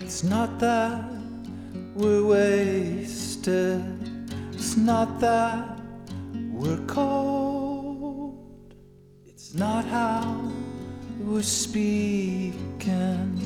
It's not that we're wasted, it's not that we're cold, it's not how we're speaking,